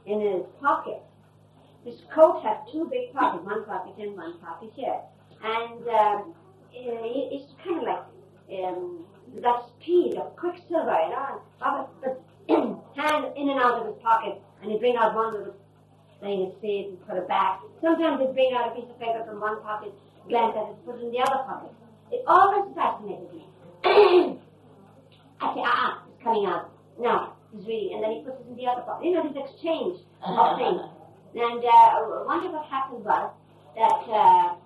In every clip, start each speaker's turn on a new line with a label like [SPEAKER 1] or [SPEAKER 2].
[SPEAKER 1] in his pocket. His coat had two big pockets, one pocket and one pocket here. And it's kind of like that speed of quicksilver, you know. Baba would hand in and out of his pocket, and he'd bring out one little thing and see it and put it back. Sometimes he'd bring out a piece of paper from one pocket, glance at it, put it in the other pocket. It always fascinated me. I say, it's coming out. No, he's reading, and then he puts it in the other pocket. You know, this exchange of things. And one of what happened was that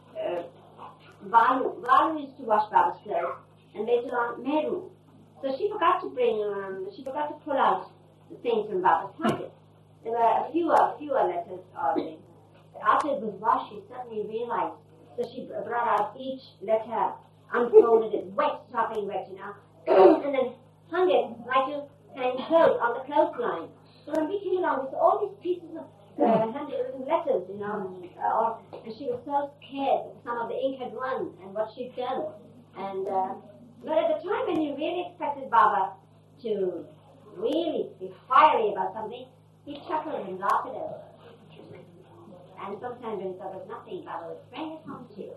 [SPEAKER 1] Valu used to wash Baba's clothes, and later on Meru. So she forgot to pull out the things from Baba's pocket. There were a fewer letters or things. After it was washed, she suddenly realized. So she brought out each letter, unfolded it, sopping wet, you know, and then hung it like you hang clothes on the clothesline. So when we came along, we saw all these pieces of handwritten letters, you know, and she was so scared that some of the ink had run and what she'd done. And but at the time when you really expected Baba to really be fiery about something, he chuckled and laughed it over. And sometimes when he thought of nothing, Baba would bring it home to you.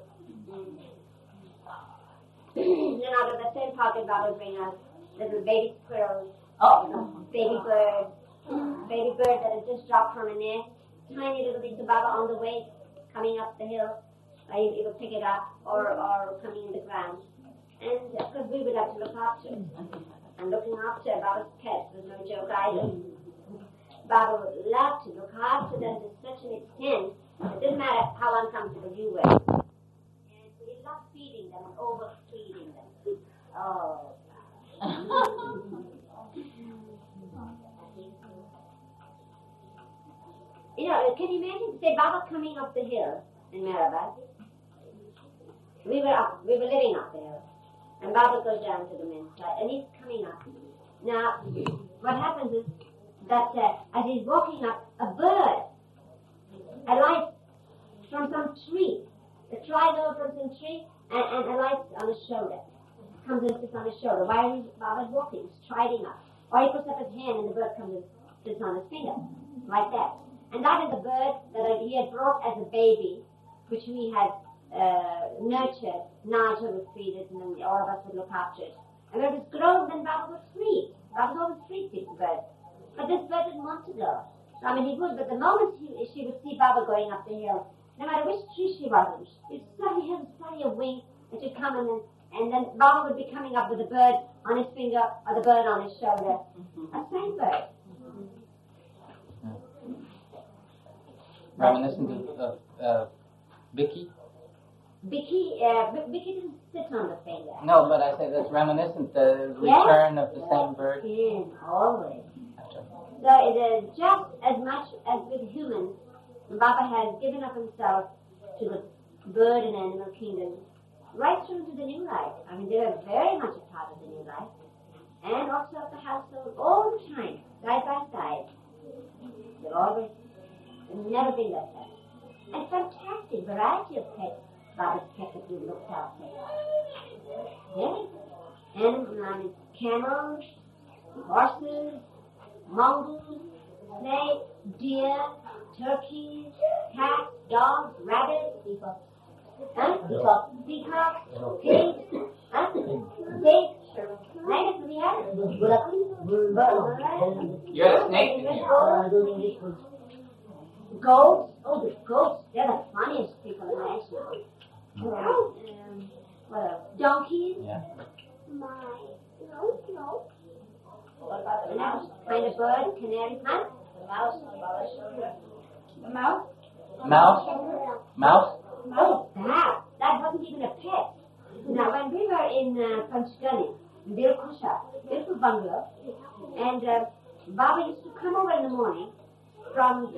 [SPEAKER 1] Then out of the same pocket, Baba would bring us little baby squirrels, baby birds that had just dropped from a nest, tiny little bits of Baba on the way, coming up the hill. He would pick it up or coming in the ground. And of course we would have to look after it. And looking after Baba's pets was no joke either. Baba would love to look after them to such an extent that it didn't matter how uncomfortable you were. And he loved feeding them and overfeeding them. Oh. You know, can you imagine, say, Baba coming up the hill in Mehrabad? We were living up the hill. And Baba goes down to the men's side, and he's coming up. Now, what happens is that as he's walking up, a bird alights from some tree. It flies over from some tree and alights on his shoulder. Comes and sits on his shoulder while Baba's walking, striding up. Or he puts up his hand and the bird comes and sits on his finger, like that. And that is a bird that he had brought as a baby, which we had nurtured. Naja would feed it, and then all of us would look after it. And when it was grown, then Baba would free. Baba would always free the bird. But this bird didn't want to go. So, I mean, he would, but the moment she would see Baba going up the hill, no matter which tree she was in, he'd study a wing, and she'd come and then Baba would be coming up with the bird on his finger or the bird on his shoulder. A same bird.
[SPEAKER 2] Reminiscent of Vicky?
[SPEAKER 1] Vicky didn't sit on the finger.
[SPEAKER 2] No, but I say that's reminiscent, the return of the same bird.
[SPEAKER 1] Yes, always. So it is just as much as with humans, Baba has given up himself to the bird and animal kingdom, right through to the new life. I mean, they are very much a part of the new life. And also of the household all the time, side by side. They've always never been left out. And fantastic variety of pets Baba's kept that we looked after. Yeah. And camels, horses, mongoose, snakes, deer, turkeys, cats, dogs, rabbits, peacocks, pigs, pigs, snakes, we have
[SPEAKER 2] You're the snake.
[SPEAKER 1] Goats, the goats, they're the funniest people in the nation. What else? Donkeys?
[SPEAKER 2] Yeah.
[SPEAKER 1] What about the mouse? Kind of bird, canary, huh? The mouse. The mouse?
[SPEAKER 2] Mouse?
[SPEAKER 1] Oh, that wasn't even a pet. Now, when we were in Panchgani, in Dilkusha, beautiful bungalow, and Baba used to come over in the morning from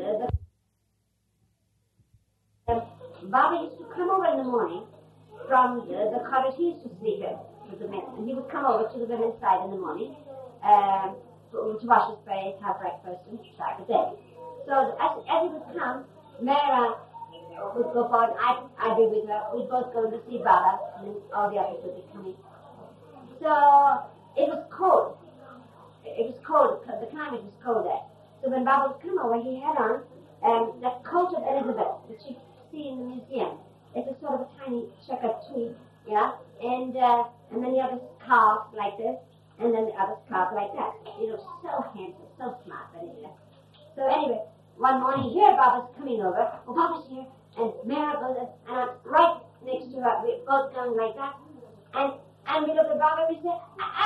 [SPEAKER 1] the cottage he used to sleep in with the men, and he would come over to the women's side in the morning to wash his face, have breakfast, and start the day. So as he would come, Mera would go forward, I'd be with her, we'd both go to see Baba, and all the others would be coming. So it was cold. The climate was cold there. So when Baba was come over, he had on the coat of Elizabeth, which you see in the museum. It's a sort of a tiny checkered tweed, yeah, and then the other scarf like this, and then the other scarf like that. You know, so handsome, so smart. So anyway, one morning here, Baba's coming over. Oh, Baba's here, and Mara goes, and I'm right next to her. We're both going like that, and we look at Baba and we say,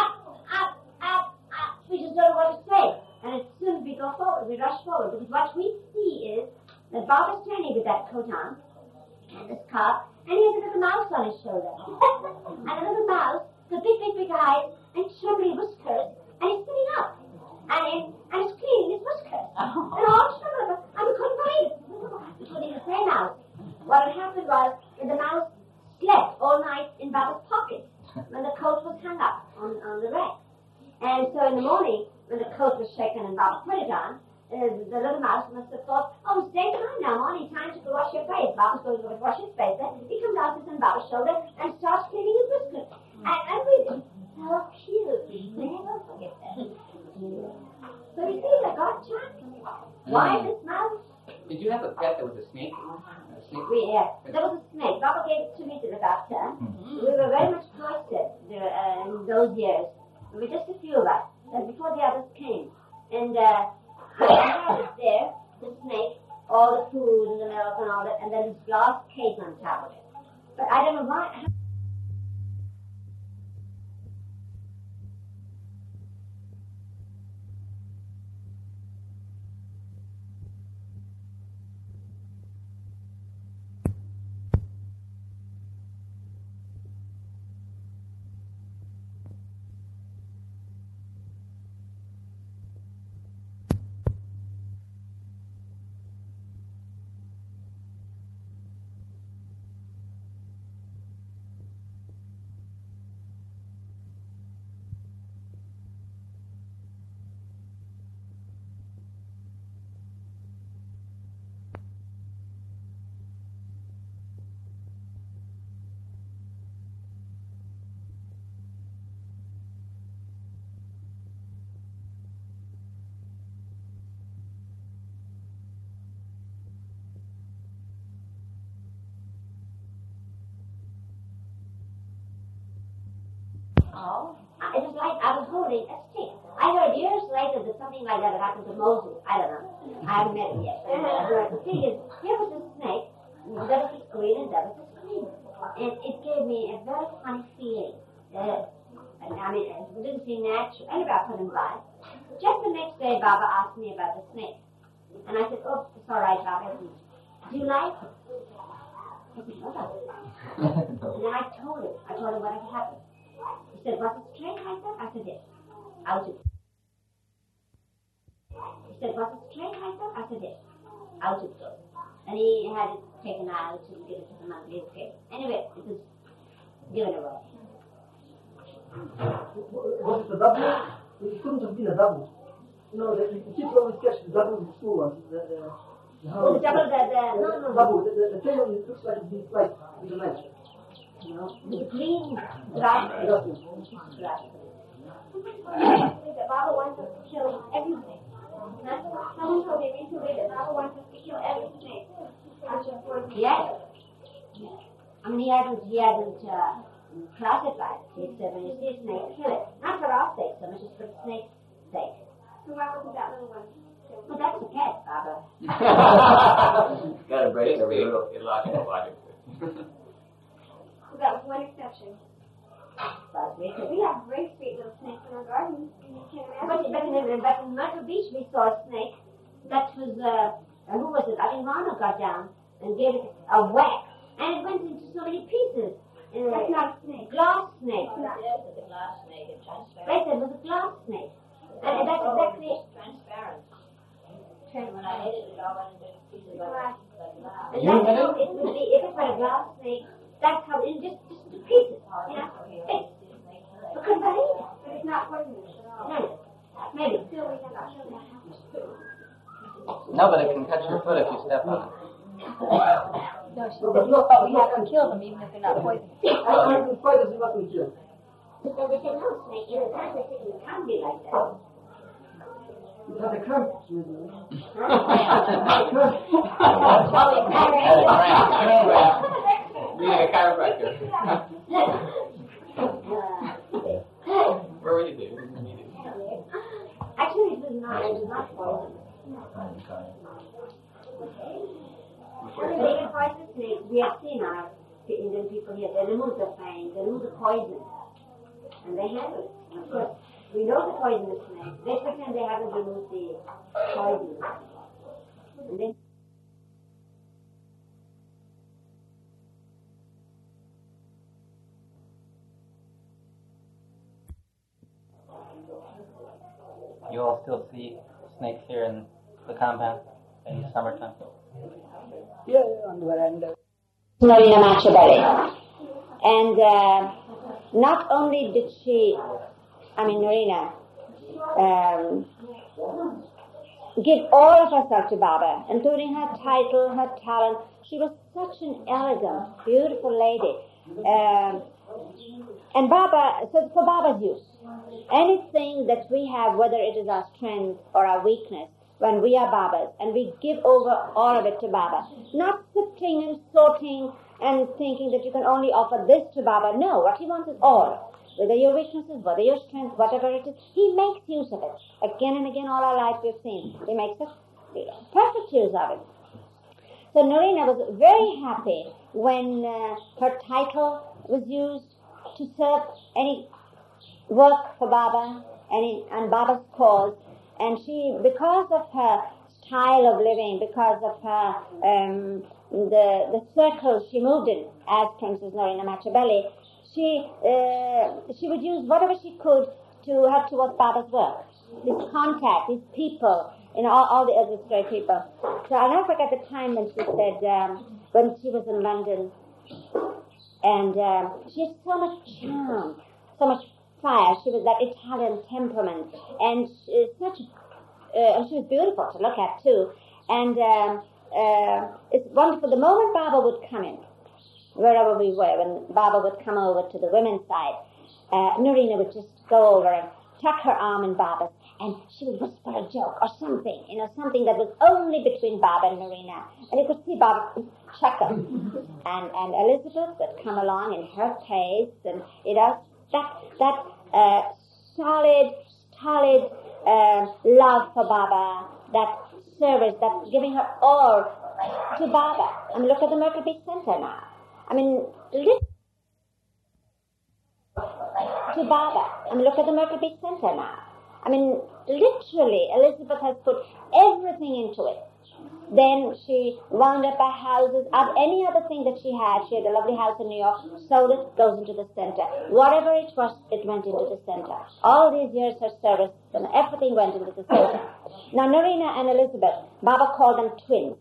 [SPEAKER 1] we just don't know what to say. And as soon as we go forward, we rush forward, because what we see is that Baba's standing with that coat on, and the scarf, and he has a little mouse on his shoulder. And a little mouse with big eyes, and shrubbery whiskers, and he's sitting up. And he's cleaning his whiskers. And all shrubbery, and we couldn't believe it. We couldn't even say mouse. What had happened was that the mouse slept all night in Baba's pocket when the coat was hung up on the rack. And so in the morning, when the coat was shaken and Baba put it on, the little mouse must have thought, oh, it's daytime now, morning time to go wash your face. Baba's going to go wash his face. Then he comes out with Baba's shoulder and starts cleaning his whiskers. And we so cute. Never forget that. So you see, the God child. Why this mouse?
[SPEAKER 3] Did you have a pet that was a snake?
[SPEAKER 1] There was a snake. Baba gave it to me to look after. We were very much cloistered in those years. There were just a few of us, before the others came. And I had it there, the snake, all the food and the milk and all that, and then this glass case on top of it. But I don't know why. It was like I was holding a stick. I heard years later that something like that had happened to Moses. I don't know. I haven't met him yet. The thing is, here was a snake. That was green and that was green. And it gave me a very funny feeling. I mean, it didn't seem natural. Anyway, I put him by. Just the next day, Baba asked me about the snake. And I said, oh, it's all right, Baba. Do you like it? He said, no. And then I told him what had happened. He said, was it straight like that? I said, yes. Out it. He said, was it straight like that? I said, yes. Out it goes. And he had it taken out and given it to the monthly escape. Anyway, it was given away.
[SPEAKER 4] Was it a double? It couldn't have been a double. You know, the kids always catch the double in the school ones.
[SPEAKER 1] The double, no.
[SPEAKER 4] Double. The tail looks like it's been sliced with a knife.
[SPEAKER 1] No, the green grass. Baba wants us to kill everything. Someone told me recently that Baba wants us to kill everything. Yes. I mean, he hasn't classified it. He said, when you see a snake, kill it. Not for our sake so much as for the snake's sake. So why wasn't that little one? Well, that's a cat, Baba.
[SPEAKER 3] Got a break the illogical logic.
[SPEAKER 5] That was one exception. We have great sweet little snakes in our garden.
[SPEAKER 1] But in Myrtle Beach we saw a snake that was, who was it? I think Ronald got down and gave it a whack. And it went into so many pieces.
[SPEAKER 5] That's not a snake.
[SPEAKER 1] Glass snake.
[SPEAKER 6] Yes, it's a glass snake. It's transparent.
[SPEAKER 1] Right, it was a glass snake. And that's exactly...
[SPEAKER 6] It's transparent. When I hit it all went into pieces of glass.
[SPEAKER 1] And that's how it would be if it were a glass snake. That's how it just to pieces, you know. We couldn't believe it.
[SPEAKER 5] But it's not poisonous at all.
[SPEAKER 1] No, maybe.
[SPEAKER 5] Still, we cannot kill that.
[SPEAKER 2] No, but it can cut your foot if you step on it.
[SPEAKER 4] No, we
[SPEAKER 7] have to kill them even if they're not poisonous.
[SPEAKER 4] I can fight as you must be killed.
[SPEAKER 1] So they said, no, snake, you can't be like that.
[SPEAKER 4] It had a cramp.
[SPEAKER 3] We need a chiropractor. Where were you doing?
[SPEAKER 1] Actually, it was not poison. But even poison snakes, we have seen our Indian people here, they remove the fangs, they remove the poison, and they handle it. And of course, we know the poisonous snake. They pretend they haven't removed the poison. And then
[SPEAKER 2] You all still see snakes here in the compound in the summertime?
[SPEAKER 4] Yeah, on the veranda.
[SPEAKER 1] Norina Machabelli. And not only did she, Norina, give all of herself to Baba, including her title, her talent. She was such an elegant, beautiful lady. And Baba, so for Baba's use, anything that we have, whether it is our strength or our weakness, when we are Baba's, and we give over all of it to Baba, not sifting and sorting and thinking that you can only offer this to Baba. No, what he wants is all. Whether your weaknesses, whether your strength, whatever it is, he makes use of it. Again and again, all our life we've seen. He makes perfect use of it. So Norina was very happy when her title was used to serve any work for Baba and Baba's cause. And she, because of her style of living, because of her the circle she moved in as Princess Norina Machabelli, she would use whatever she could to help towards Baba's work. His contact, his people, all the other great people. So I'll never forget the time when she said, when she was in London, and she had so much charm, so much fire. She was that Italian temperament, and she was beautiful to look at too. And it's wonderful. The moment Baba would come in, wherever we were, when Baba would come over to the women's side, Norina would just go over and tuck her arm in Baba's, and she would whisper a joke or something, something that was only between Baba and Norina. And you could see Baba chuckle. and Elizabeth would come along in her pace, and that solid love for Baba, that service, that giving her all to Baba. Look at the Myrtle Beach Center now. To Baba. Look at the Myrtle Beach Center now. Literally, Elizabeth has put everything into it. Then she wound up her houses, any other thing that she had a lovely house in New York, sold it, goes into the center. Whatever it was, it went into the center. All these years her service, and everything went into the center. Now, Norina and Elizabeth, Baba called them twins.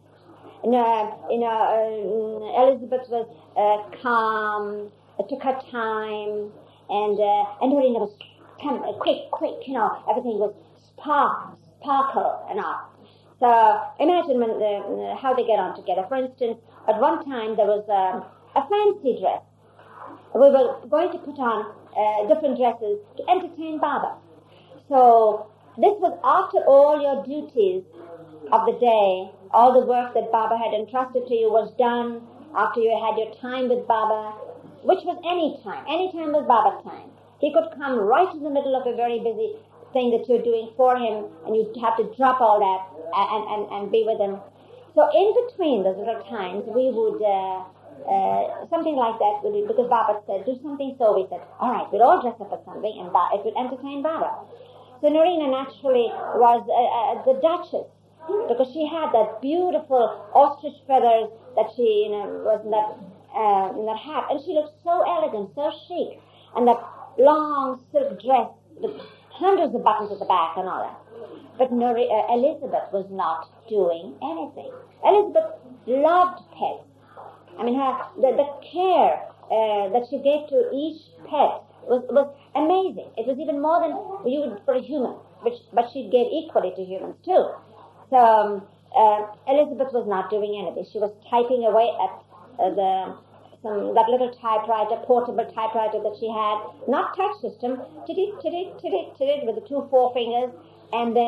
[SPEAKER 1] Elizabeth was calm, took her time, and Norina was quick, everything was sparkle and all. So imagine how they get on together. For instance, at one time there was a fancy dress. We were going to put on different dresses to entertain Baba. So this was after all your duties of the day, all the work that Baba had entrusted to you was done, after you had your time with Baba, which was any time. Any time was Baba's time. He could come right in the middle of a very busy thing that you're doing for him, and you'd have to drop all that and be with him. So in between those little times, we would, something like that, because Baba said, do something, so we said, all right, we'll all dress up as something, and it would entertain Baba. So Norina naturally was the Duchess, because she had that beautiful ostrich feathers that she, was in that hat, and she looked so elegant, so chic, and that long silk dress with hundreds of buttons at the back and all that. But Elizabeth was not doing anything. Elizabeth loved pets. The care that she gave to each pet was amazing. It was even more than you would for a human, but she gave equally to humans too. So Elizabeth was not doing anything. She was typing away at that little typewriter, portable typewriter that she had, not touch system, with the 2 forefingers, and then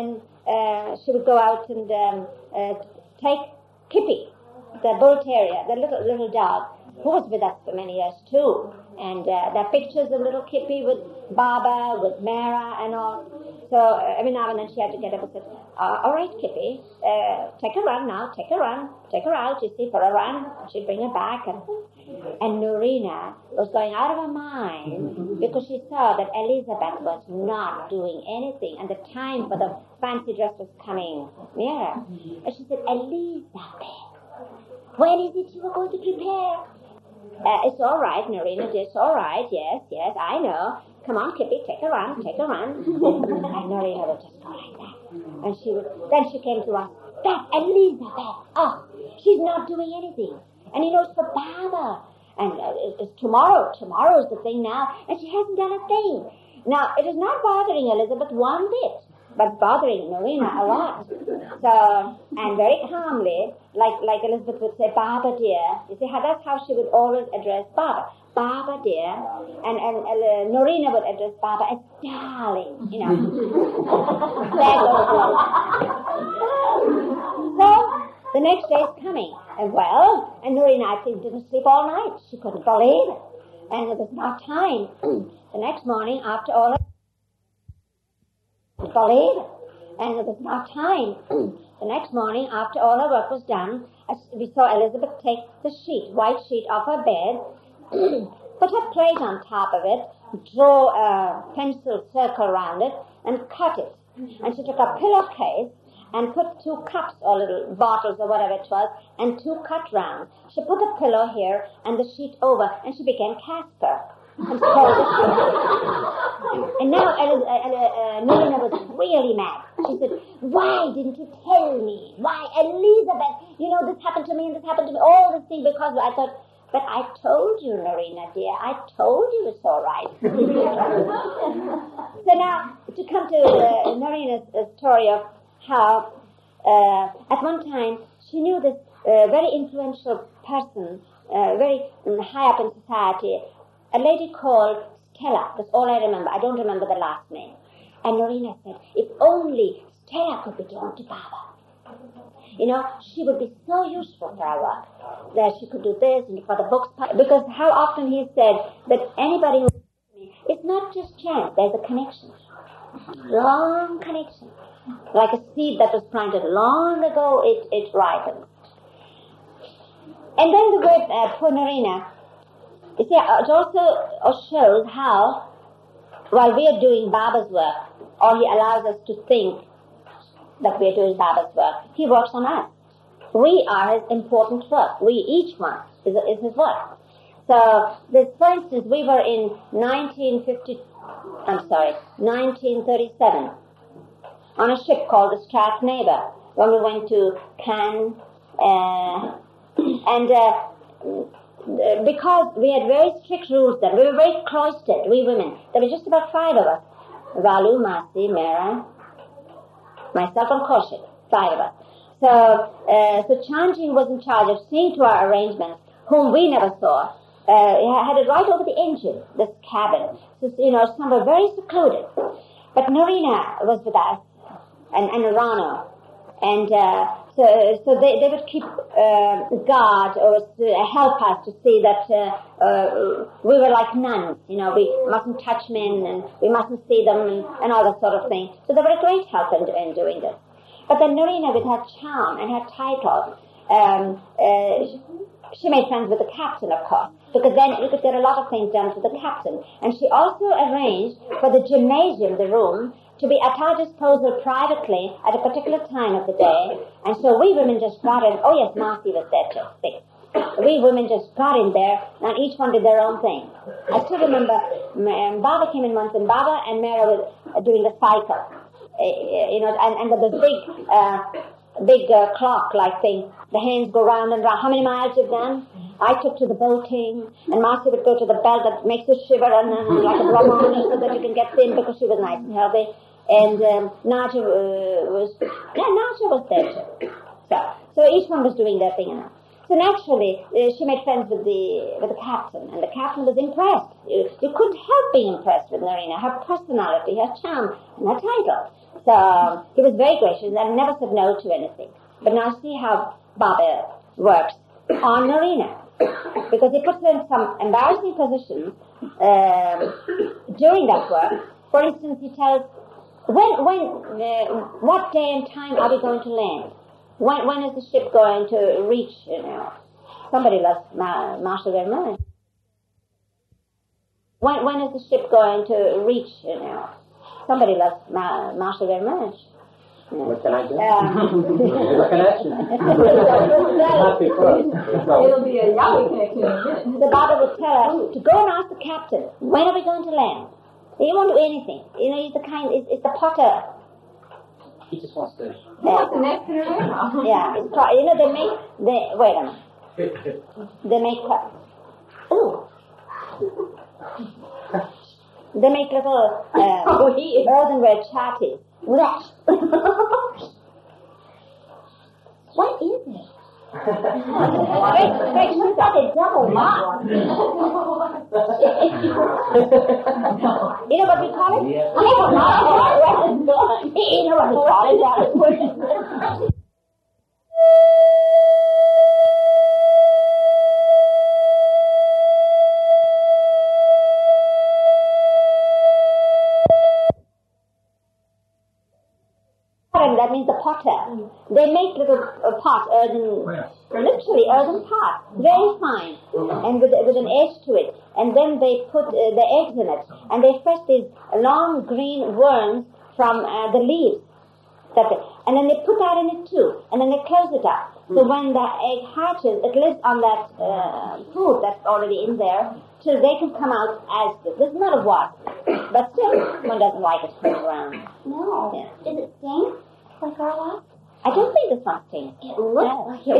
[SPEAKER 1] she would go out and take Kippy, the bull terrier, the little dog, who was with us for many years too. And there are pictures of little Kippy with Baba, with Mara and all. So every now and then she had to get up and say, all right, Kippy, take a run now, take a run, take her out, you see, for a run. And she'd bring her back. And Norina was going out of her mind because she saw that Elizabeth was not doing anything and the time for the fancy dress was coming nearer. And she said, Elizabeth, when is it you are going to prepare? It's all right, Norina, it's all right, yes, I know. Come on, Kippy, take a run. And Norina would just go like that. And then she came to us, that's Elizabeth. Oh, she's not doing anything. And it's for Baba. And it's tomorrow. Tomorrow's the thing now. And she hasn't done a thing. Now, it is not bothering Elizabeth one bit, but bothering Norina a lot. So, and very calmly, like Elizabeth would say, Baba dear. You see, that's how she would always address Baba. Baba dear. And Norina would address Baba as darling, There goes. So, the next day is coming. And Norina, I think, didn't sleep all night. She couldn't believe it. And it was not time. The next morning, after all her work was done, we saw Elizabeth take the white sheet off her bed, put her plate on top of it, draw a pencil circle around it, and cut it. And she took a pillowcase and put 2 cups or little bottles or whatever it was, and 2 cut rounds. She put the pillow here and the sheet over, and she became Casper. And and now Norina was really mad. She said, why didn't you tell me? Why, Elizabeth, this happened to me and this happened to me, all this thing because I thought, but I told you, Norina dear, I told you it's all right. So now, to come to Norina's story of how at one time she knew this very influential person, very high up in society, a lady called Stella. That's all I remember. I don't remember the last name. And Norina said, if only Stella could be drawn to Baba. She would be so useful for our work. That she could do this and for the books. Because how often he said that anybody who it's not just chance, there's a connection. Long connection. Like a seed that was planted long ago, it ripens. And then the word poor Norina, you see, it also shows how, while we are doing Baba's work, or he allows us to think that we are doing Baba's work, he works on us. We are his important work. We, each one, is his work. So, for instance, we were in 1937, on a ship called the Strathnaver, when we went to Cannes, because we had very strict rules then, we were very cloistered, we women. There were just about 5 of us. Valu, Masi, Mera, myself and Kaushik, 5 of us. So Chanjing was in charge of seeing to our arrangements, whom we never saw. He had it right over the engine, this cabin. So, some were very secluded. But Norina was with us, and Rano. And so they would keep guard or help us to see that we were like nuns. We mustn't touch men and we mustn't see them and all that sort of thing. So they were a great help in doing this. But then Norina, with her charm and her title, she made friends with the captain, of course, because then you could get a lot of things done for the captain. And she also arranged for the gymnasium, the room, to be at our disposal privately at a particular time of the day. And so we women just got in. Oh, yes, Marcy was there too. We women just got in there, and each one did their own thing. I still remember Baba came in once, and Baba and Mara were doing the cycle. And the big clock-like thing. The hands go round and round. How many miles you've done? I took to the boating, and Marcy would go to the bell that makes you shiver and like a brahmana so that you can get thin because she was nice and healthy. And Naja was there too. So each one was doing their thing. So naturally, she made friends with the captain, and the captain was impressed. You couldn't help being impressed with Norina, her personality, her charm, and her title. So he was very gracious and never said no to anything. But now see how Baba works on Norina. Because he puts her in some embarrassing positions during that work. For instance, he tells, what day and time are we going to land? When is the ship going to reach, somebody lost Marshal Vermeulen. When is the ship going to reach, somebody lost Marshal Vermeulen.
[SPEAKER 3] What can I do?
[SPEAKER 1] What
[SPEAKER 3] connection?
[SPEAKER 6] It'll be a Yahweh connection in a minute.
[SPEAKER 1] The Baba would tell us to go and ask the captain, when are we going to land? He won't do anything. He's it's the potter.
[SPEAKER 3] He just wants to...
[SPEAKER 6] What's the next in her
[SPEAKER 1] Yeah, wait a minute. They make, they make little earthenware chatties. What is it? She's got a double mark. You know what we call it?
[SPEAKER 3] Yeah.
[SPEAKER 1] You know what we call it? That means the potter. They make little pot, literally earthen pot, very fine, and with an edge to it. And then they put the eggs in it, and they fresh these long green worms from the leaves. And then they put that in it too, and then they close it up. So when the egg hatches, it lives on that food that's already in there, till they can come out as this. This is not a wasp, but still, one doesn't like it swimming around.
[SPEAKER 5] No.
[SPEAKER 1] Yeah.
[SPEAKER 5] Is it sting? Like our wasp?
[SPEAKER 1] I don't think this one stings.
[SPEAKER 5] It looks like it.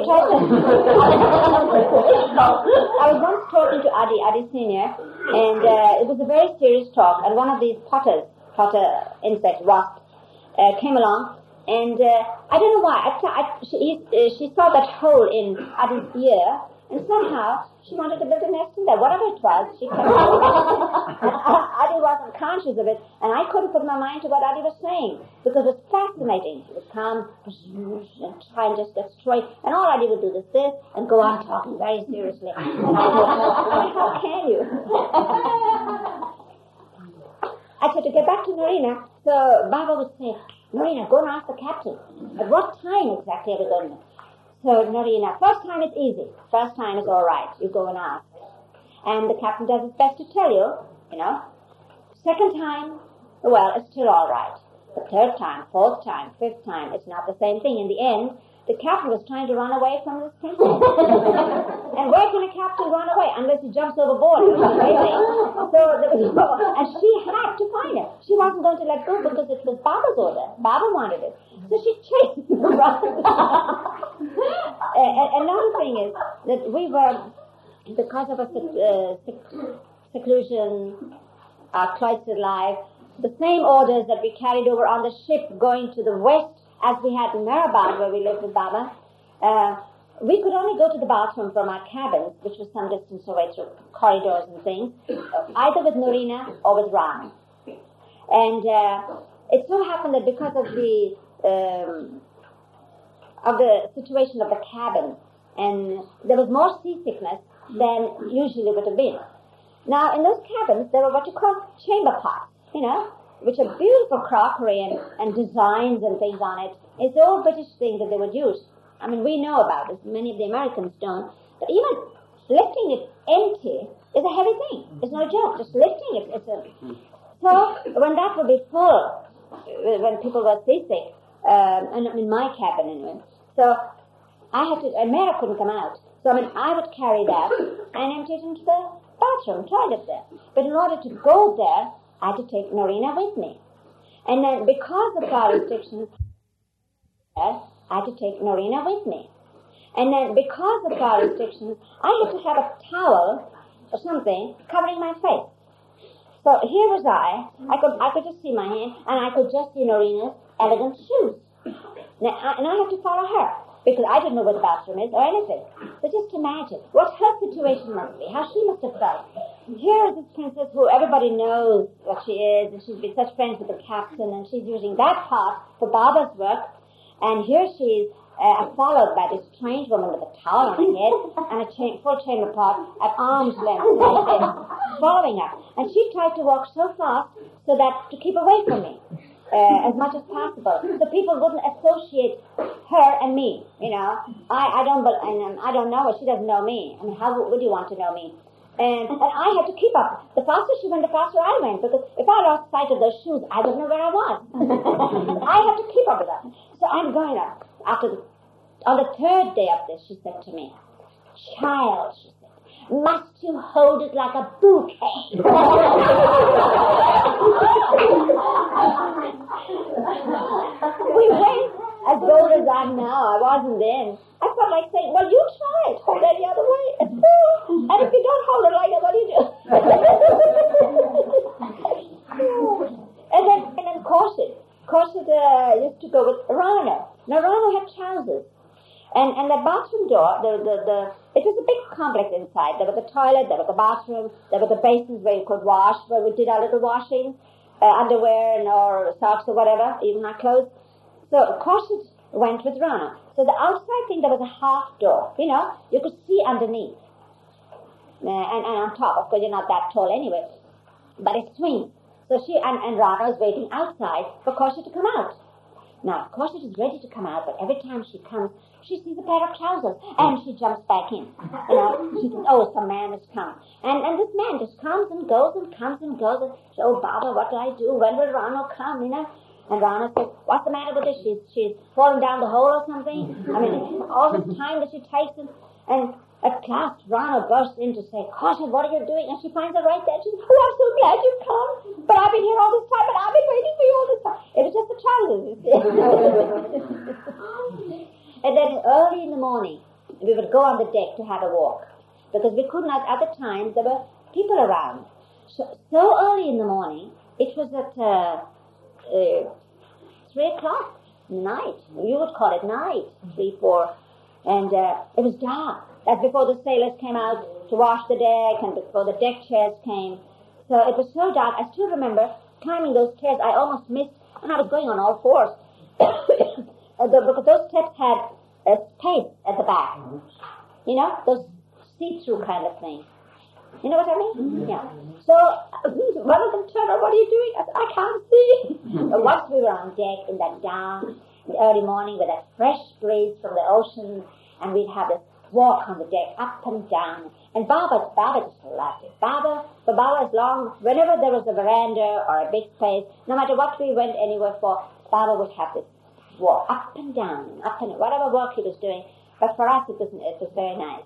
[SPEAKER 1] I was once talking to Adi Senior, and it was a very serious talk, and one of these potter insect wasps came along, and I don't know why. She saw that hole in Adi's ear, and somehow she wanted to build a nest in there. Whatever it was, she kept Adi wasn't conscious of it, and I couldn't put my mind to what Adi was saying, because it was fascinating. He would come and try and just destroy, and all Adi would do was this, and go on talking very seriously. How can you? I said, to get back to Norina, so Baba would say, Norina, go and ask the captain. At what time exactly are we going to? So, Norina, first time it's easy. First time is all right. You go and ask. And the captain does his best to tell you, Second time, well, it's still all right. The third time, fourth time, fifth time, it's not the same thing. In the end, the captain was trying to run away from this princess. And where can a captain run away unless he jumps overboard? And she had to find it. She wasn't going to let go because it was Baba's order. Baba wanted it. So she chased him around. Another thing is that we were, because of a seclusion, our cloistered life, the same orders that we carried over on the ship going to the west as we had in Mehrabad, where we lived with Baba. We could only go to the bathroom from our cabins, which was some distance away through corridors and things, either with Norina or with Ram. And it so happened that because of the situation of the cabin, and there was more seasickness than usually would have been. Now, in those cabins, there were what you call chamber pots, which are beautiful crockery and designs and things on it. It's the old British thing that they would use. I mean, we know about it. Many of the Americans don't. But even lifting it empty is a heavy thing. It's no joke. Just lifting it. So when that would be full, when people were seasick, and in my cabin anyway, so Mera couldn't come out. So I would carry that and empty it into the bathroom, toilet there. But in order to go there, I had to take Norina with me. And then because of our restrictions, I had to take Norina with me. And then because of our restrictions, I had to have a towel or something covering my face. So here was I could just see my hand, and I could just see Norina's elegant shoes. Now, and I had to follow her. because I didn't know where the bathroom is or anything. So just imagine what her situation must be, how she must have felt. Here is this princess who everybody knows what she is, and she's been such friends with the captain, and she's using that part for Baba's work. And here she is followed by this strange woman with a towel on her head and a full chamber pot at arm's length like this, following her. And she tried to walk so fast so that to keep away from me. As much as possible, so people wouldn't associate her and me. You know, I don't know her. She doesn't know me. I mean, how would you want to know me? And I had to keep up. The faster she went, the faster I went. Because if I lost sight of those shoes, I wouldn't know where I was. I had to keep up with her. So I'm going up. On the third day of this, she said to me, "Child," she said, "must you hold it like a bouquet?" We went as bold as I'm now. I wasn't then. I felt like saying, "Well, you try it. Hold it the other way." And if you don't hold it like that, what do you do? and then Corset used to go with Rana. Now Rana had trousers. And the bathroom door, it was a big complex inside. There was the toilet, there was the bathroom, there were the basins where you could wash, where we did our little washing, underwear or socks or whatever, even our clothes. So Corset went with Rana. So the outside thing, there was a half door. You know, you could see underneath. And on top, of course, you're not that tall anyway. But it swings. So she and Rana was waiting outside for Corset to come out. Now, Corset is ready to come out, but every time she comes, she sees a pair of trousers, and she jumps back in. You know, she thinks, "Oh, some man has come." And this man just comes and goes and comes and goes. And she, "Oh, Baba, what do I do? When will Rana come?" You know. And Rana says, "What's the matter with this? She's falling down the hole or something?" I mean, all this time that she takes it. And at last, Rana bursts in to say, "Corset, what are you doing?" And she finds her right there. She says, "Oh, I'm so glad you've come. But I've been here all this time, and I've been waiting for you all this time." It was just the trousers, you see. And then early in the morning, we would go on the deck to have a walk. Because we could not, at the time, there were people around. So early in the morning, it was at 3 o'clock night. You would call it night, 3, 4. And it was dark. That's before the sailors came out to wash the deck and before the deck chairs came. So it was so dark. I still remember climbing those stairs. I almost missed, and I was going on all fours. Because those steps had a space at the back. You know, those see-through kind of things. You know what I mean? Yeah. So one of them turned around, "What are you doing?" I said, "I can't see." But once we were on deck in that dark, in the early morning with that fresh breeze from the ocean, and we'd have this walk on the deck, up and down. And Baba just loved it. Baba, as long, whenever there was a veranda or a big space, no matter what we went anywhere for, Baba would have this walk up and down, whatever work he was doing. But for us, it was very nice.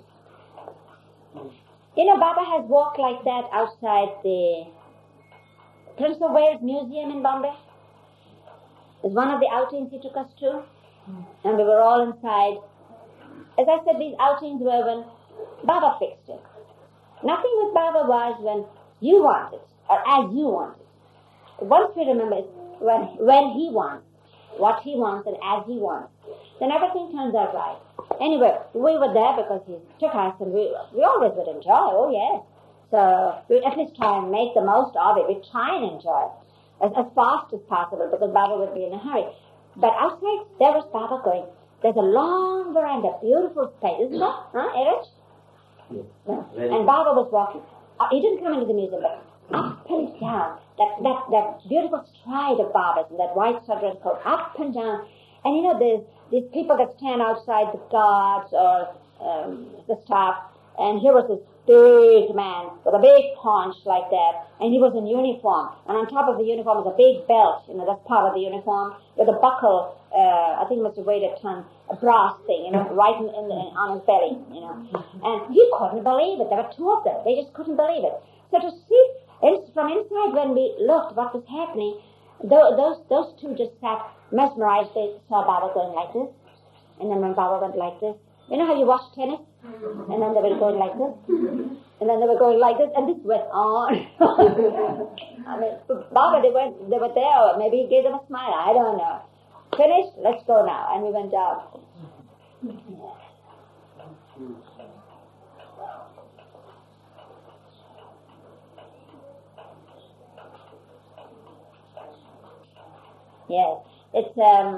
[SPEAKER 1] You know, Baba has walked like that outside the Prince of Wales Museum in Bombay. It's one of the outings he took us to, and we were all inside. As I said, these outings were when Baba fixed it. Nothing with Baba was when you want it, or as you want it. Once we remember it, when he wants, what he wants and as he wants, then everything turns out right. Anyway, we were there because he took us, and we always would enjoy, oh yes. So we at least try and make the most of it. We try and enjoy it as fast as possible because Baba would be in a hurry. But outside, there was Baba going. There's a long veranda, beautiful space, isn't there? Huh, Erich?
[SPEAKER 3] Yes.
[SPEAKER 1] Yeah. And Baba was walking. He didn't come into the museum, but up and down. That beautiful stride of Baba's and that white sweater coat, up and down. And you know, there's these people that stand outside, the guards or the staff. And here was this big man with a big paunch like that. And he was in uniform. And on top of the uniform was a big belt. You know, that's part of the uniform. With a buckle, I think it must have weighed a ton, a brass thing, you know, right on his belly, you know. And he couldn't believe it. There were two of them. They just couldn't believe it. So to see from inside when we looked what was happening, those two just sat mesmerized. They saw Baba going like this. And then when Baba went like this, you know how you watch tennis? And then they were going like this. And then they were going like this. And this went on. I mean, Baba, they were there. Maybe he gave them a smile. I don't know. Finished? Let's go now. And we went down. Yes, it's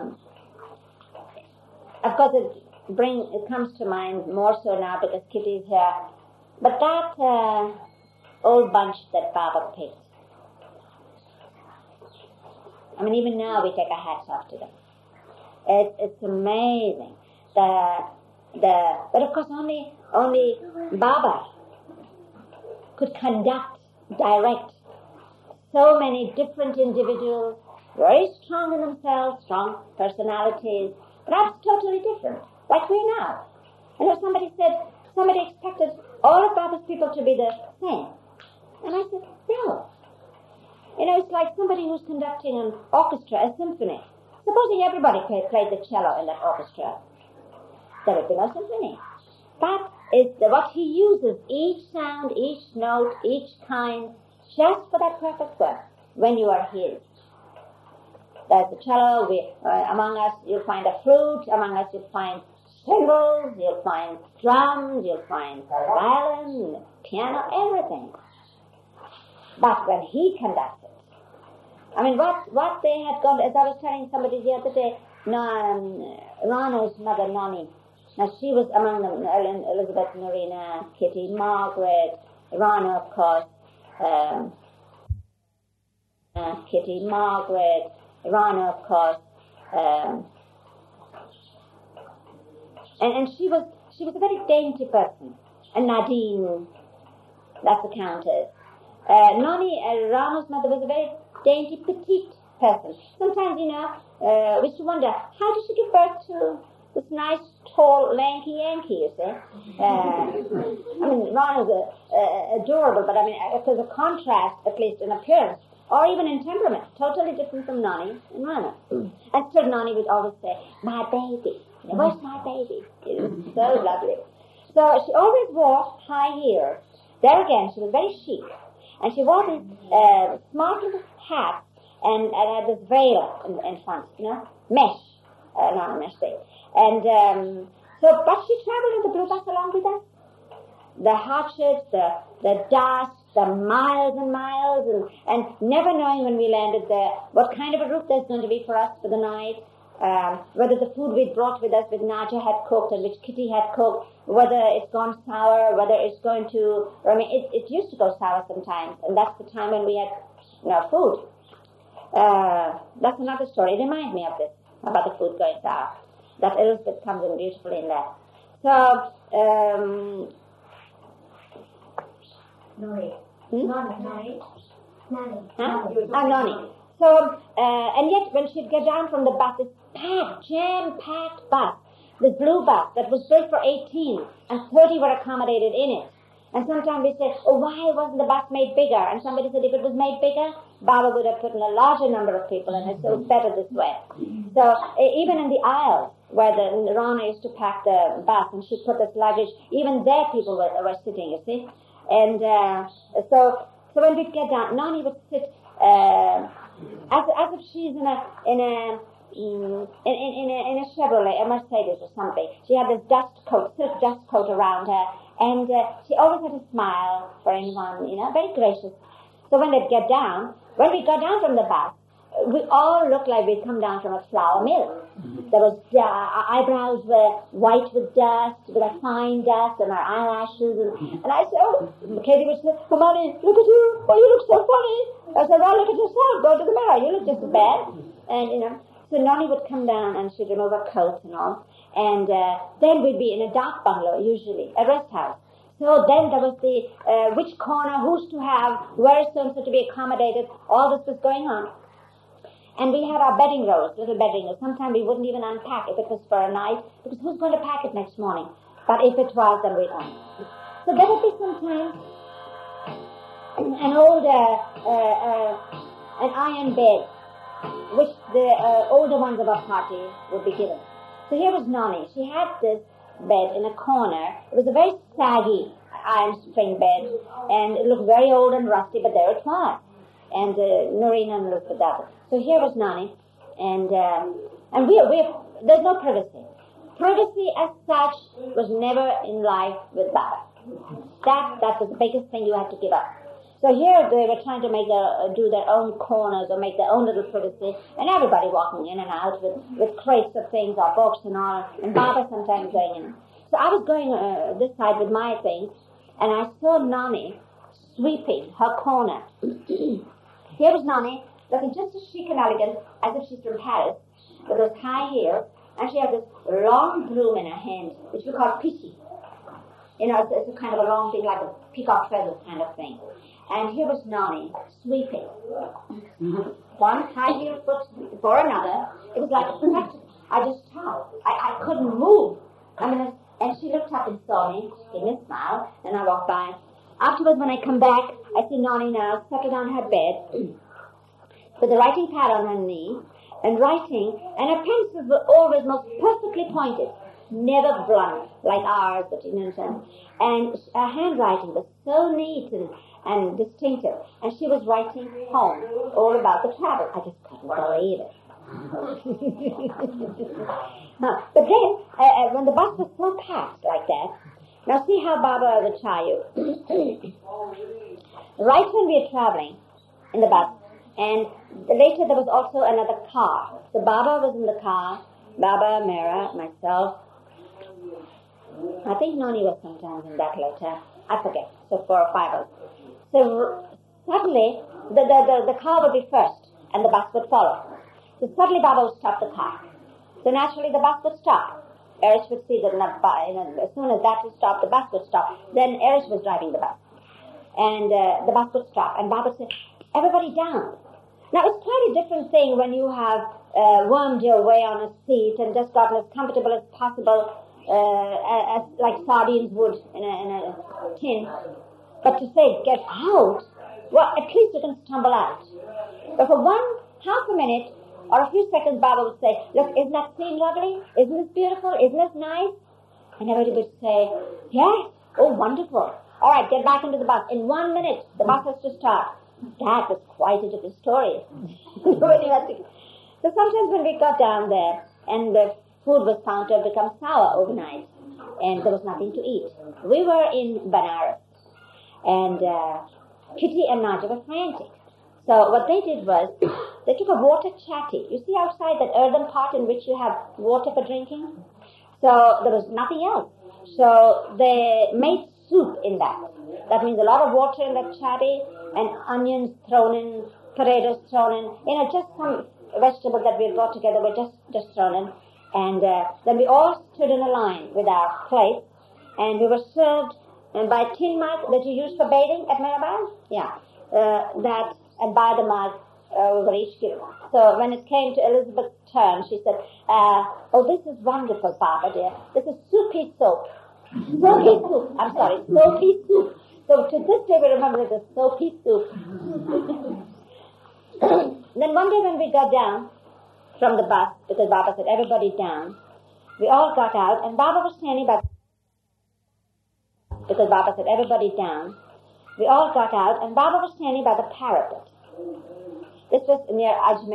[SPEAKER 1] of course it comes to mind more so now because Kitty's here. But that old bunch that Baba picked, I mean, even now we take our hats off to them. It's amazing. But of course only Baba could conduct, direct so many different individuals, very strong in themselves, strong personalities, perhaps totally different, like we now. And if somebody expected all of Baba's people to be the same. And I said, no. You know, it's like somebody who's conducting an orchestra, a symphony. Supposing everybody played the cello in that orchestra, there would be no symphony. That is what he uses, each sound, each note, each kind, just for that perfect work, when you are his. There's the cello, among us you'll find a flute, among us you'll find cymbals, you'll find drums, you'll find violin, piano, everything. But when he conducts it, I mean, what they had gone, as I was telling somebody the other day, Rano's mother, Nani, now she was among them, Elizabeth, Norina, Kitty, Margaret, Rano, of course, Kitty, Margaret, Rano, of course, and she was a very dainty person, and Nadine, that's the countess. Nani, Rano's mother, was a very dainty, petite person. Sometimes, we used to wonder, how did she give birth to this nice, tall, lanky Yankee, you see? I mean, Rano's adorable, but I mean, there's a contrast, at least in appearance, or even in temperament, totally different from Nani and Rano. And so Nani would always say, my baby. Where's my baby? It was so lovely. So she always wore high heels. There again, she was very chic. And she wore this smart little hat and had this veil in front, mesh, not a mesh thing. And but she traveled in the blue bus along with us. The hardships, the dust, the miles and miles, and never knowing when we landed there what kind of a route there's going to be for us for the night. Whether the food we'd brought with us, which Naja had cooked and which Kitty had cooked, whether it's gone sour, whether it's going to, it used to go sour sometimes, and that's the time when we had food. That's another story. It reminds me of this, about the food going sour. That Elizabeth comes in beautifully in there. So,
[SPEAKER 6] Nani.
[SPEAKER 1] Nani.
[SPEAKER 6] Nani.
[SPEAKER 1] Nani. So, and yet when she'd get down from the bus, this jam-packed bus, this blue bus that was built for 18, and 30 were accommodated in it. And sometimes we said, why wasn't the bus made bigger? And somebody said, if it was made bigger, Baba would have put in a larger number of people in it, so it's better this way. So, even in the aisles, where the Rana used to pack the bus, and she put this luggage, even there people were sitting, you see. And so when we'd get down, Nani would sit as if she's in a Chevrolet, a Mercedes or something. She had this silk dust coat around her, and she always had a smile for anyone, very gracious. So when we got down from the bus, we all looked like we'd come down from a flour mill. There was, our eyebrows were white with dust, with a fine dust, and our eyelashes. And I said, Katie would say, oh, Mommy, look at you. Oh, you look so funny. I said, well, look at yourself. Go to the mirror. You look just as bad. And, so Nani would come down and she'd remove her coat and all. And then we'd be in a dark bungalow, usually, a rest house. So then there was the, which corner, who's to have, where is so-and-so to be accommodated. All this was going on. And we had our bedding rolls, little bedding rolls. Sometimes we wouldn't even unpack if it was for a night, because who's going to pack it next morning? But if it was, then we'd on. So there would be sometimes an old, an iron bed, which the older ones of our party would be given. So here was Nani. She had this bed in a corner. It was a very saggy iron spring bed, and it looked very old and rusty, but there it was. And Norina and Elizabeth. So here was Nani, and there's no privacy. privacy as such was never in life with Baba. That was the biggest thing you had to give up. So here they were trying to do their own corners or make their own little privacy, and everybody walking in and out with crates of things or books and all, and Baba sometimes going in. So I was going this side with my things, and I saw Nani sweeping her corner. Here was Nani, looking just as chic and elegant as if she's from Paris, with those high heels, and she had this long broom in her hand, which we call piti. You know, it's a kind of a long thing, like a peacock feather kind of thing. And here was Nani sweeping. One high heel foot for another. It was like a perfection. I just stopped. I couldn't move. And she looked up and saw me, gave me a smile, and I walked by. Afterwards, when I come back, I see Nani now settled on her bed with a writing pad on her knee and writing, and her pencils were always most perfectly pointed, never blunt like ours, but you know, and her handwriting was so neat and distinctive, and she was writing home all about the travel. I just couldn't believe it. But then, when the bus was so packed like that, now see how Baba would try you. Right when we were traveling in the bus, and later there was also another car. So Baba was in the car, Baba, Mera, myself. I think Nani was sometimes in that later. I forget. So 4 or 5 of us. So suddenly, the car would be first, and the bus would follow. So suddenly Baba would stop the car. So naturally the bus would stop. Erish would see that as soon as that would stop, the bus would stop. Then Erish was driving the bus. And the bus would stop. And Baba said, everybody down. Now it's quite a different thing when you have wormed your way on a seat and just gotten as comfortable as possible, as like sardines would in a tin. But to say, get out, well, at least you can stumble out. But for half a minute or a few seconds, Baba would say, look, isn't that scene lovely? Isn't this beautiful? Isn't this nice? And everybody would say, yes, oh, wonderful. All right, get back into the bus. In 1 minute, the bus has to start. That was quite a different story. So sometimes when we got down there and the food was found to have become sour overnight and there was nothing to eat. We were in Banaras and Kitty and Naja were frantic. So what they did was they took a water chatty. You see outside that earthen pot in which you have water for drinking? So there was nothing else. So they made soup in that. That means a lot of water in that chatty and onions thrown in, potatoes thrown in, just some vegetables that we had brought together were just thrown in. And then we all stood in a line with our plates, and we were served by a tin mug that you use for bathing at Mehrabad. Yeah, that, and by the mug we were each given. So when it came to Elizabeth's turn, she said, oh, this is wonderful, Papa dear. This is soupy soup. Soapy soup. I'm sorry, soapy soup. So to this day we remember it as soapy soup. Then one day when we got down from the bus, because Baba said everybody down, we all got out, and Baba was standing by. Because Baba said everybody down, we all got out, and Baba was standing by the parapet. This was near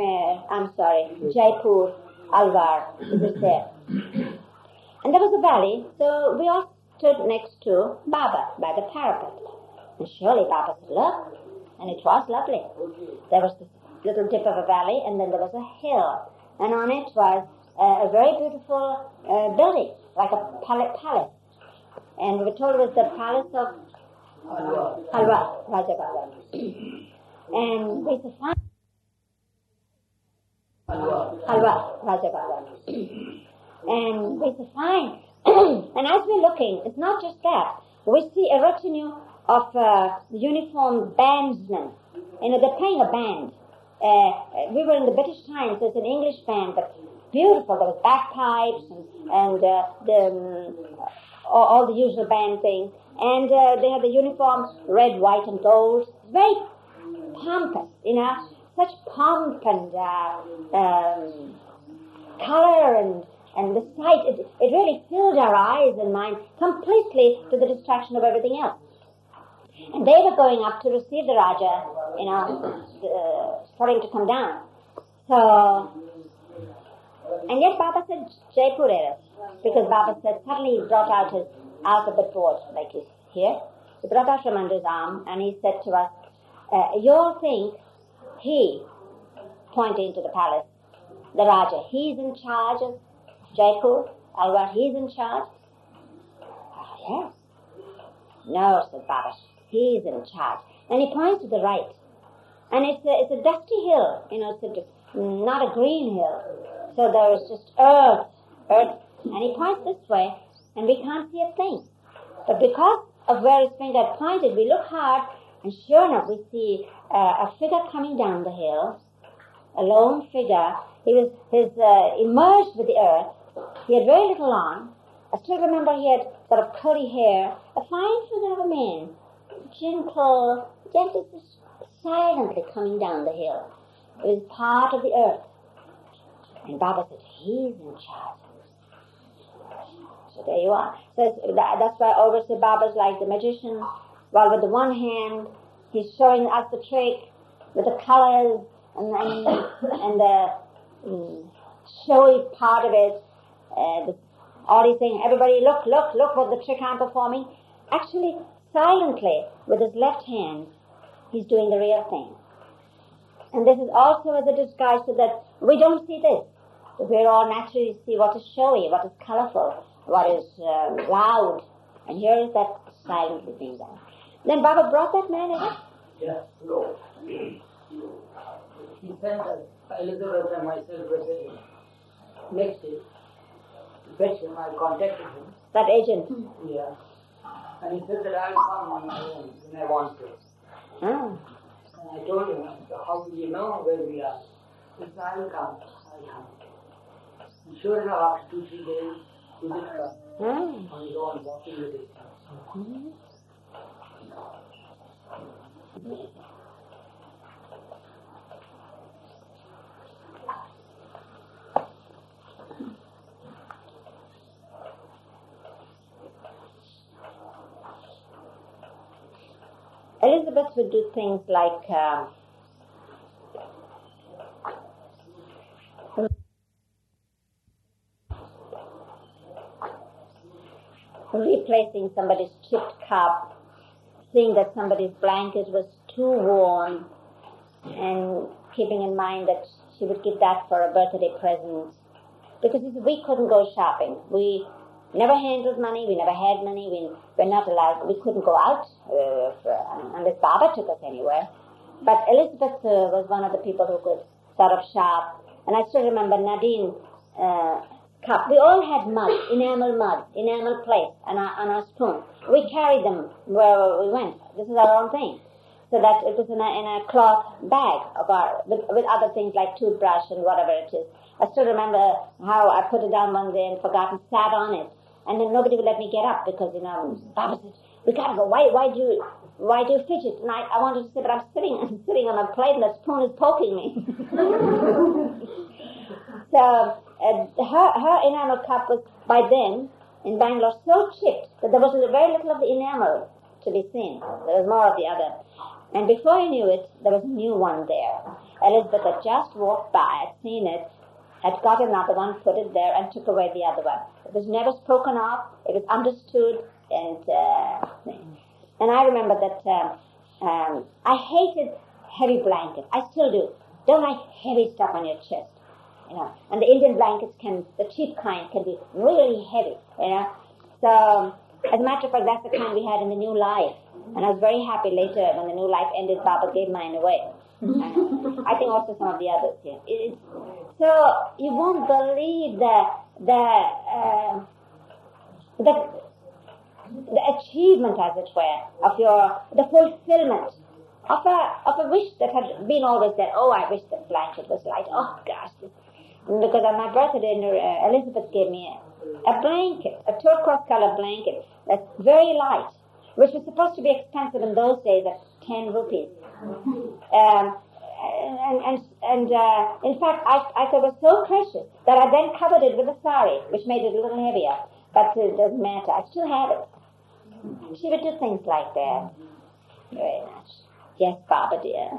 [SPEAKER 1] Jaipur, Alwar. It was there. And there was a valley, so we all stood next to Baba by the parapet. And surely Baba said, look, and it was lovely. There was this little dip of a valley, and then there was a hill, and on it was a very beautiful building, like a palace. And we were told it was the palace of Halwa, Raja Baba. And we said, fine. Halwa, Raja Baba. And we said, fine. And as we're looking, it's not just that. We see a retinue of uniformed bandsmen. They're playing a band. We were in the British Times, so it's an English band, but beautiful. There was bagpipes and all the usual band things. And they had the uniforms, red, white, and gold. Very pompous, such pomp and color and the sight. It really filled our eyes and mind completely to the distraction of everything else. And they were going up to receive the Raja, for him to come down. So, and yet Baba said Jaipur Eras. Because Baba said, suddenly he brought out his alphabet board, like he's here. He brought out from under his arm and he said to us, you all think he, pointing to the palace, the Raja, he's in charge of Jaipur, Alwar, he's in charge? Oh, yes. No, said Baba, he's in charge. And he points to the right. And it's a dusty hill, it's not a green hill. So there is just earth. And he points this way, and we can't see a thing. But because of where his finger pointed, we look hard, and sure enough, we see a figure coming down the hill, a lone figure. He was emerged with the earth. He had very little on. I still remember he had sort of curly hair, a fine figure of a man, gentle, just silently coming down the hill. It was part of the earth. And Baba said, he's in charge. So there you are. So that's why I always say Baba's like the magician. While with the one hand, he's showing us the trick with the colors and the showy part of it. All he's saying, everybody look what the trick I'm performing. Actually, silently, with his left hand, he's doing the real thing. And this is also as a disguise so that we don't see this. But we all naturally see what is showy, what is colorful, what is loud. And here is that silently being done. Then Baba brought that man in.
[SPEAKER 4] Yes, no. He sent us, Elizabeth and myself were there. Next day, to fetch him, I contacted him.
[SPEAKER 1] That agent.
[SPEAKER 4] Yeah. And he said that I'll come on my own when I want to.
[SPEAKER 1] Ah.
[SPEAKER 4] And I told him, how do you know where we are? He said, I'll come. And sure enough, after 2-3 days, he did come. On his own, walking with his son.
[SPEAKER 1] Elizabeth would do things like replacing somebody's chipped cup, seeing that somebody's blanket was too worn, and keeping in mind that she would give that for a birthday present. Because we couldn't go shopping. We never handled money, we never had money, we were not allowed, we couldn't go out unless Baba took us anywhere. But Elizabeth was one of the people who could sort of shop. And I still remember Nadine cup. We all had mud, enamel plates on our spoon. We carried them wherever we went. This is our own thing. So that it was in a cloth bag with other things like toothbrush and whatever it is. I still remember how I put it down one day and forgot and sat on it. And then nobody would let me get up because, Baba said, we gotta go. Why do you fidget? And I wanted to say, but I'm sitting on a plate and the spoon is poking me. So her enamel cup was, by then, in Bangalore, so chipped that there was very little of the enamel to be seen. There was more of the other. And before I knew it, there was a new one there. Elizabeth had just walked by, had seen it, had got another one, put it there, and took away the other one. It was never spoken of. It was understood. And I remember that I hated heavy blankets. I still do. Don't like heavy stuff on your chest. And the Indian blankets the cheap kind, can be really heavy. So, as a matter of fact, that's the kind we had in the New Life. And I was very happy later when the New Life ended, Baba gave mine away. I think also some of the others here. So you won't believe the achievement, as it were, of the fulfillment of a wish that had been always there. Oh, I wish the blanket was light. Oh gosh, because on my birthday, Elizabeth gave me a blanket, a turquoise-colored blanket that's very light, which was supposed to be expensive in those days at 10 rupees. In fact, I thought it was so precious that I then covered it with a sari, which made it a little heavier. But it doesn't matter. I still have it. She would do things like that. Very much. Yes, Baba dear.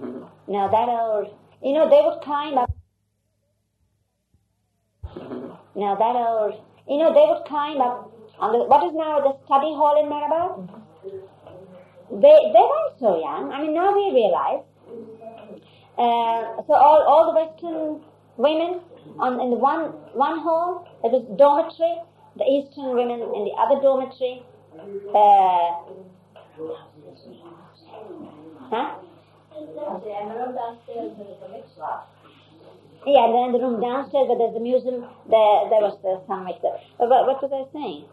[SPEAKER 1] Now that old, they would climb up. Now that old, they would climb up on what is now the study hall in Maribor. They weren't so young. I mean, now we realize. So all the Western women in the one hall, it was dormitory. The Eastern women in the other dormitory. Huh?
[SPEAKER 6] And the room downstairs is a mixed lot.
[SPEAKER 1] Yeah, and then the room downstairs where there's the museum, there was some mix up. What was I saying?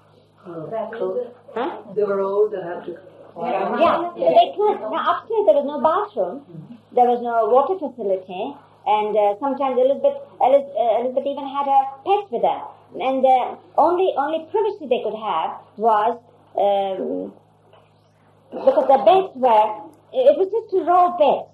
[SPEAKER 1] Huh?
[SPEAKER 4] They were old, they had to.
[SPEAKER 1] Yeah, they could. Now upstairs there was no bathroom, there was no water facility, and sometimes Elizabeth even had her pets with her, and only privacy they could have was because the beds it was just a row of beds.